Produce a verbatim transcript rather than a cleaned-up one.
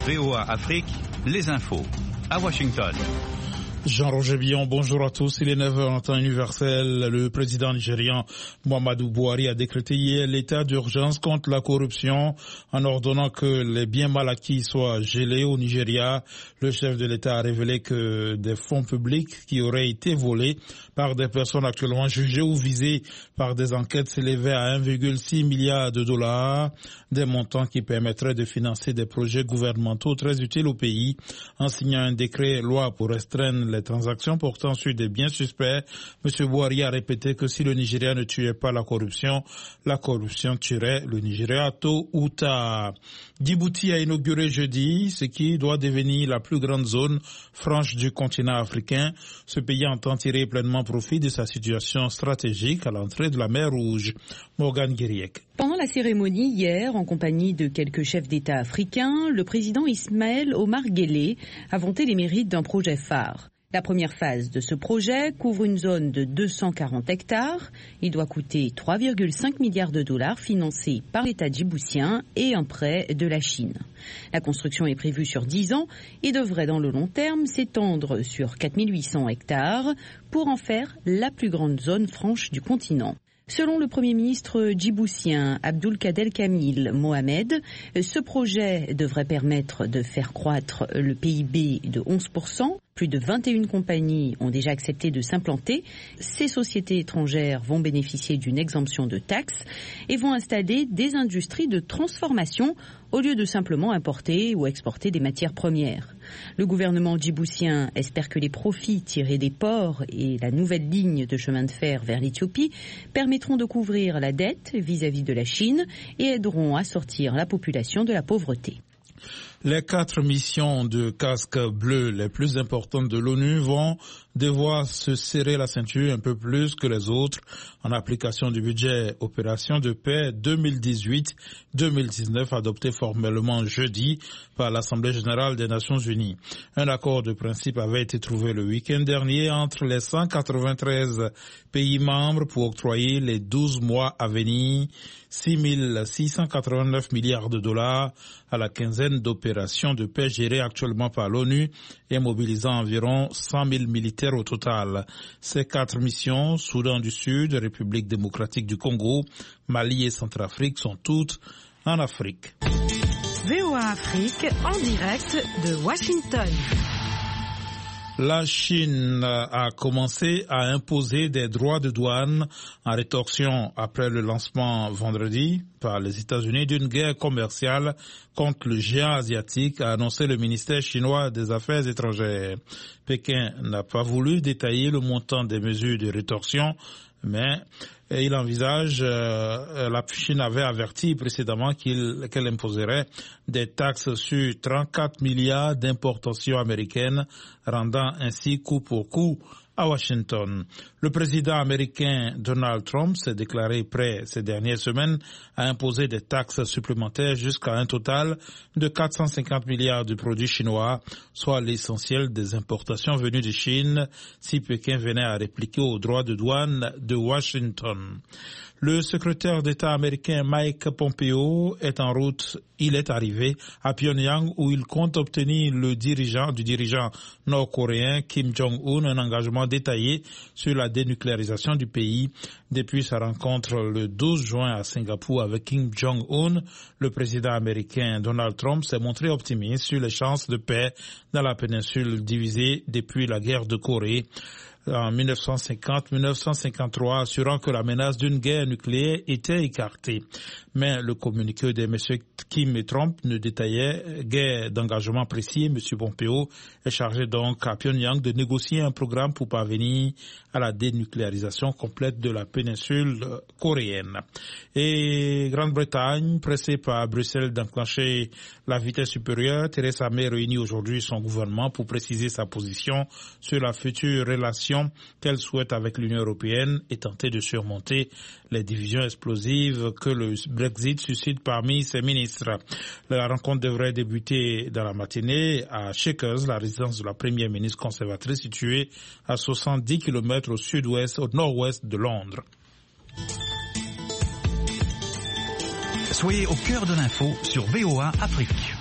V O A Afrique, les infos, à Washington. Jean-Roger Billon, bonjour à tous. Il est neuf heures en temps universel. Le président nigérian Muhammadu Buhari a décrété hier l'état d'urgence contre la corruption en ordonnant que les biens mal acquis soient gelés au Nigeria. Le chef de l'État a révélé que des fonds publics qui auraient été volés par des personnes actuellement jugées ou visées par des enquêtes s'élevaient à un virgule six milliard de dollars, des montants qui permettraient de financer des projets gouvernementaux très utiles au pays. En signant un décret loi pour restreindre les transactions portant sur des biens suspects, M. Buhari a répété que si le Nigeria ne tuait pas la corruption, la corruption tuerait le Nigeria tôt ou tard. Djibouti a inauguré jeudi ce qui doit devenir la plus grande zone franche du continent africain. Ce pays entend tirer pleinement profit de sa situation stratégique à l'entrée de la mer Rouge. Morgane Guiriec. Pendant la cérémonie hier, en compagnie de quelques chefs d'État africains, le président Ismaël Omar Guelleh a vanté les mérites d'un projet phare. La première phase de ce projet couvre une zone de deux cent quarante hectares. Il doit coûter trois virgule cinq milliards de dollars financés par l'État djiboutien et un prêt de la Chine. La construction est prévue sur dix ans et devrait dans le long terme s'étendre sur quatre mille huit cents hectares pour en faire la plus grande zone franche du continent. Selon le Premier ministre djiboutien Abdulkader Kamil Mohamed, ce projet devrait permettre de faire croître le P I B de onze pour cent. Plus de vingt et une compagnies ont déjà accepté de s'implanter. Ces sociétés étrangères vont bénéficier d'une exemption de taxes et vont installer des industries de transformation au lieu de simplement importer ou exporter des matières premières. Le gouvernement djiboutien espère que les profits tirés des ports et la nouvelle ligne de chemin de fer vers l'Éthiopie permettront de couvrir la dette vis-à-vis de la Chine et aideront à sortir la population de la pauvreté. Les quatre missions de casque bleu les plus importantes de l'ONU vont devoir se serrer la ceinture un peu plus que les autres en application du budget Opération de paix deux mille dix-huit deux mille dix-neuf adopté formellement jeudi par l'Assemblée générale des Nations unies. Un accord de principe avait été trouvé le week-end dernier entre les cent quatre-vingt-treize pays membres pour octroyer les douze mois à venir six mille six cent quatre-vingt-neuf milliards de dollars à la quinzaine d'opérations de paix gérées actuellement par l'ONU et mobilisant environ cent mille militaires au total. Ces quatre missions, Soudan du Sud, République démocratique du Congo, Mali et Centrafrique, sont toutes en Afrique. V O A Afrique en direct de Washington. La Chine a commencé à imposer des droits de douane en rétorsion après le lancement vendredi par les États-Unis d'une guerre commerciale contre le géant asiatique, a annoncé le ministère chinois des Affaires étrangères. Pékin n'a pas voulu détailler le montant des mesures de rétorsion, mais il envisage, euh, la Chine avait averti précédemment qu'il, qu'elle imposerait des taxes sur trente-quatre milliards d'importations américaines, rendant ainsi coup pour coup à Washington. Le président américain Donald Trump s'est déclaré prêt ces dernières semaines à imposer des taxes supplémentaires jusqu'à un total de quatre cent cinquante milliards de produits chinois, soit l'essentiel des importations venues de Chine, si Pékin venait à répliquer aux droits de douane de Washington. Le secrétaire d'État américain Mike Pompeo est en route. Il est arrivé à Pyongyang où il compte obtenir le dirigeant, du dirigeant nord-coréen Kim Jong-un un engagement détaillé sur la dénucléarisation du pays. Depuis sa rencontre le douze juin à Singapour avec Kim Jong-un, le président américain Donald Trump s'est montré optimiste sur les chances de paix dans la péninsule divisée depuis la guerre de Corée en mille neuf cent cinquante mille neuf cent cinquante-trois, assurant que la menace d'une guerre nucléaire était écartée. Mais le communiqué de M. Kim et Trump ne détaillait guère d'engagement précis. M. Pompeo est chargé donc à Pyongyang de négocier un programme pour parvenir à la dénucléarisation complète de la péninsule coréenne. Et Grande-Bretagne, pressée par Bruxelles d'enclencher la vitesse supérieure, Theresa May réunit aujourd'hui son gouvernement pour préciser sa position sur la future relation qu'elle souhaite avec l'Union européenne et tenter de surmonter les divisions explosives que le Brexit suscite parmi ses ministres. La rencontre devrait débuter dans la matinée à Chequers, la résidence de la première ministre conservatrice située à soixante-dix kilomètres au sud-ouest, au nord-ouest de Londres. Soyez au cœur de l'info sur V O A Afrique.